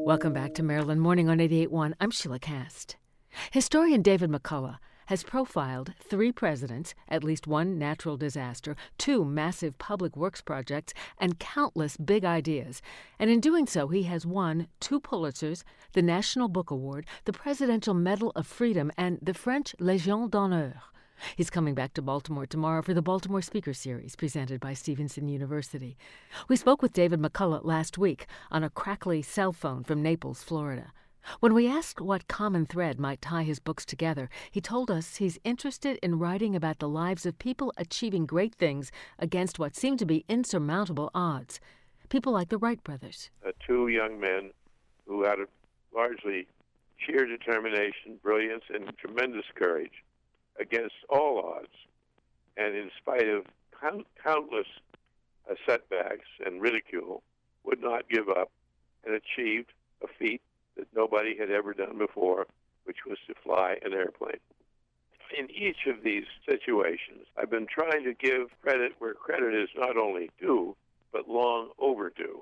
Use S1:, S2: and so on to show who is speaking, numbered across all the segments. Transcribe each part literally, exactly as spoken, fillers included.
S1: Welcome back to Maryland Morning on eighty-eight point one. I'm Sheila Cast. Historian David McCullough has profiled three presidents, at least one natural disaster, two massive public works projects, and countless big ideas. And in doing so, he has won two Pulitzers, the National Book Award, the Presidential Medal of Freedom, and the French Légion d'honneur. He's coming back to Baltimore tomorrow for the Baltimore Speaker Series presented by Stevenson University. We spoke with David McCullough last week on a crackly cell phone from Naples, Florida. When we asked what common thread might tie his books together, he told us he's interested in writing about the lives of people achieving great things against what seemed to be insurmountable odds. People like the Wright brothers.
S2: Uh, two young men who had a largely sheer determination, brilliance, and tremendous courage against all odds, and in spite of count, countless uh, setbacks and ridicule, would not give up and achieved a feat that nobody had ever done before, which was to fly an airplane. In each of these situations, I've been trying to give credit where credit is not only due, but long overdue.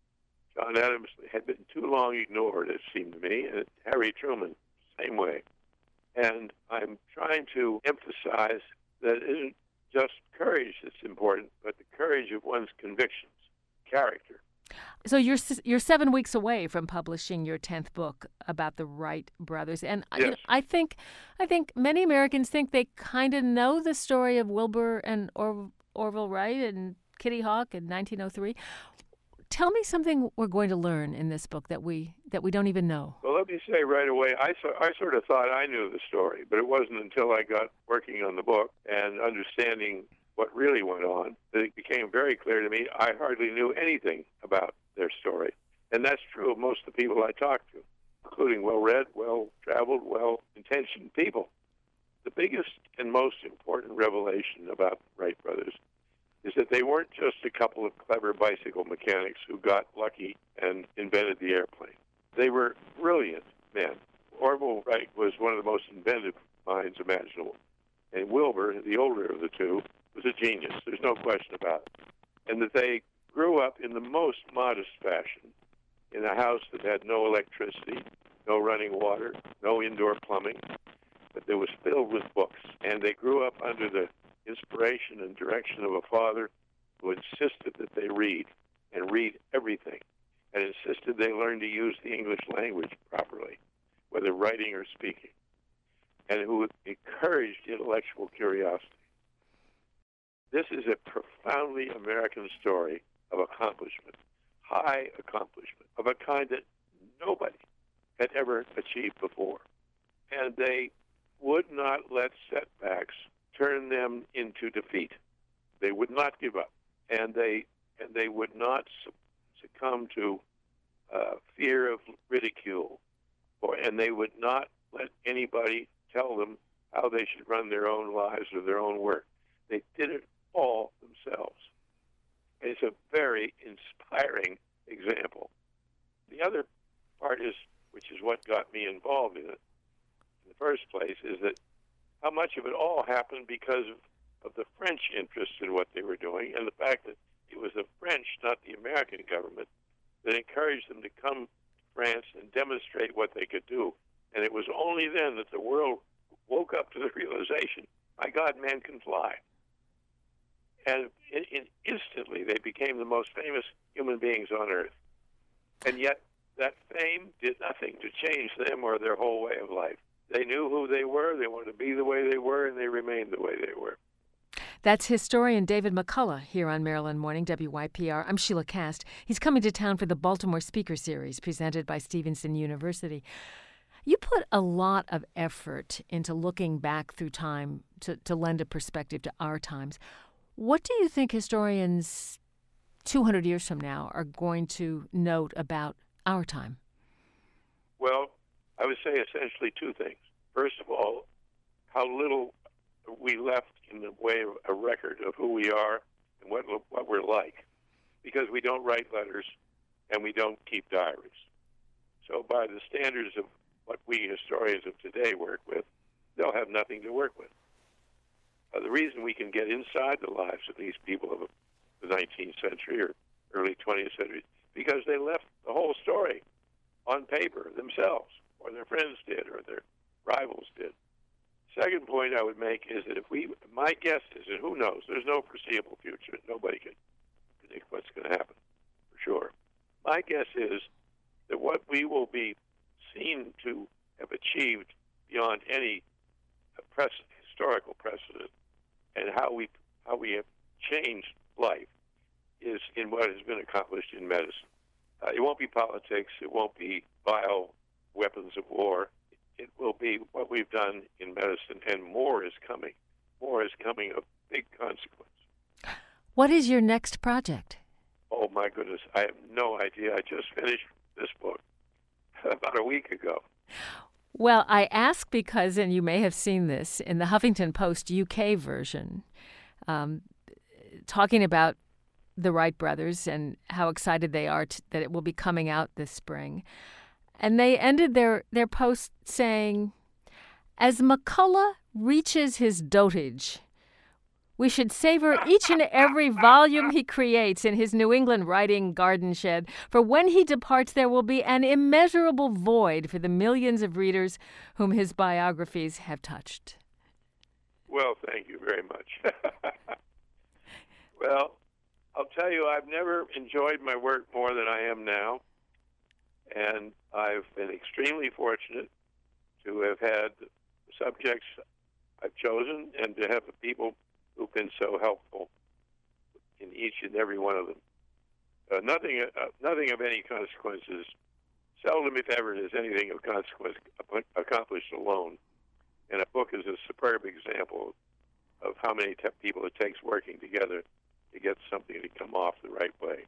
S2: John Adams had been too long ignored, it seemed to me, and Harry Truman, same way. And I'm trying to emphasize that it isn't just courage that's important, but the courage of one's convictions, character.
S1: So you're you're seven weeks away from publishing your tenth book about the Wright brothers, and
S2: Yes.
S1: you know, I think I think many Americans think they kind of know the story of Wilbur and or- Orville Wright and Kitty Hawk in nineteen oh three. Tell me something we're going to learn in this book that we that we don't even know.
S2: Well, let me say right away, I, so, I sort of thought I knew the story, but it wasn't until I got working on the book and understanding what really went on that it became very clear to me I hardly knew anything about their story. And that's true of most of the people I talked to, including well-read, well-traveled, well-intentioned people. The biggest and most important revelation about the Wright brothers is that they weren't just a couple of clever bicycle mechanics who got lucky and invented the airplane. They were brilliant men. Orville Wright was one of the most inventive minds imaginable. And Wilbur, the older of the two, was a genius. There's no question about it. And that they grew up in the most modest fashion in a house that had no electricity, no running water, no indoor plumbing, but that was filled with books. And they grew up under the inspiration and direction of a father who insisted that they read and read everything, and insisted they learn to use the English language properly, whether writing or speaking, and who encouraged intellectual curiosity. This is a profoundly American story of accomplishment, high accomplishment, of a kind that nobody had ever achieved before. And they would not let setbacks turn them into defeat. They would not give up, and they and they would not succumb to uh, fear of ridicule, or and they would not let anybody tell them how they should run their own lives or their own work. They did it all themselves. And it's a very inspiring example. The other part is, which is what got me involved in it in the first place, is that how much of it all happened because of, of the French interest in what they were doing, and the fact that it was the French, not the American government, that encouraged them to come to France and demonstrate what they could do. And it was only then that the world woke up to the realization, my God, man can fly. And in, in instantly, they became the most famous human beings on earth. And yet, that fame did nothing to change them or their whole way of life. They knew who they were, they wanted to be the way they were, and they remained the way they were.
S1: That's historian David McCullough here on Maryland Morning, W Y P R. I'm Sheila Cast. He's coming to town for the Baltimore Speaker Series presented by Stevenson University. You put a lot of effort into looking back through time to, to lend a perspective to our times. What do you think historians two hundred years from now are going to note about our time?
S2: Well, I would say essentially two things. First of all, how little we left in the way of a record of who we are and what what we're like, because we don't write letters and we don't keep diaries. So by the standards of what we historians of today work with, they'll have nothing to work with. Uh, the reason we can get inside the lives of these people of the nineteenth century or early twentieth century, because they left the whole story. on paper themselves, or their friends did, or their rivals did. Second point I would make is that if we, my guess is, and who knows, there's no foreseeable future. Nobody can predict what's going to happen, for sure. My guess is that what we will be seen to have achieved beyond any precedent, historical precedent, and how we how we have changed life is in what has been accomplished in medicine. Uh, it won't be politics. It won't be vile weapons of war. It will be what we've done in medicine, and more is coming. More is coming of big consequence.
S1: What is your next project?
S2: Oh, my goodness. I have no idea. I just finished this book about a week ago.
S1: Well, I ask because, and you may have seen this, in the Huffington Post U K version, um, talking about the Wright brothers and how excited they are to, that it will be coming out this spring. And they ended their, their post saying, as McCullough reaches his dotage, we should savor each and every volume he creates in his New England writing garden shed, for when he departs there will be an immeasurable void for the millions of readers whom his biographies have touched.
S2: Well, thank you very much. Well, I'll tell you, I've never enjoyed my work more than I am now, and I've been extremely fortunate to have had the subjects I've chosen and to have the people who've been so helpful in each and every one of them. Uh, nothing, uh, nothing of any consequences. Seldom, if ever, is anything of consequence accomplished alone. And a book is a superb example of how many te- people it takes working together to get something to come off the right way.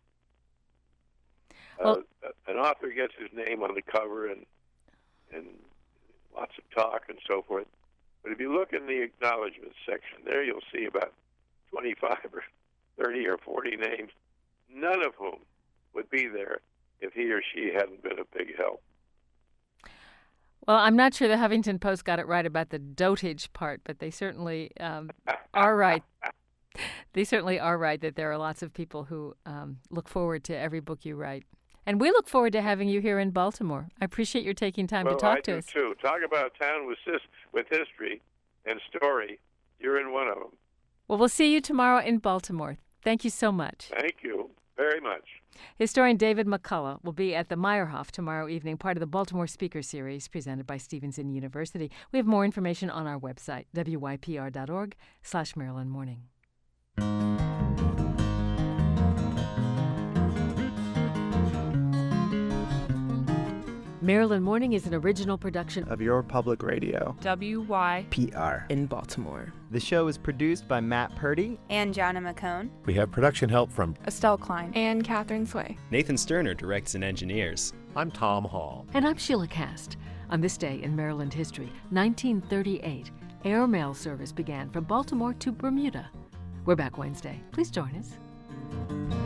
S1: Well,
S2: uh, an author gets his name on the cover and and lots of talk and so forth. But if you look in the acknowledgments section, there you'll see about twenty-five or thirty or forty names, none of whom would be there if he or she hadn't been a big help.
S1: Well, I'm not sure the Huffington Post got it right about the dotage part, but they certainly um, are right. They certainly are right that there are lots of people who um, look forward to every book you write. And we look forward to having you here in Baltimore. I appreciate your taking time
S2: well,
S1: to talk
S2: I
S1: to
S2: do
S1: us.
S2: Too. Talk about a town with, with history and story. You're in one of them.
S1: Well, we'll see you tomorrow in Baltimore. Thank you so much.
S2: Thank you very much.
S1: Historian David McCullough will be at the Meyerhoff tomorrow evening, part of the Baltimore Speaker Series presented by Stevenson University. We have more information on our website, W Y P R dot org slash Maryland Morning. Maryland Morning is an original production
S3: of Your Public Radio,
S4: W Y
S3: P R,
S4: in Baltimore.
S3: The show is produced by Matt Purdy
S5: and Jana McCone.
S6: We have production help from
S4: Estelle Klein and Catherine Sway.
S7: Nathan Sterner directs and engineers.
S6: I'm Tom Hall.
S1: And I'm Sheila Cast. On this day in Maryland history, nineteen thirty-eight, airmail service began from Baltimore to Bermuda. We're back Wednesday. Please join us.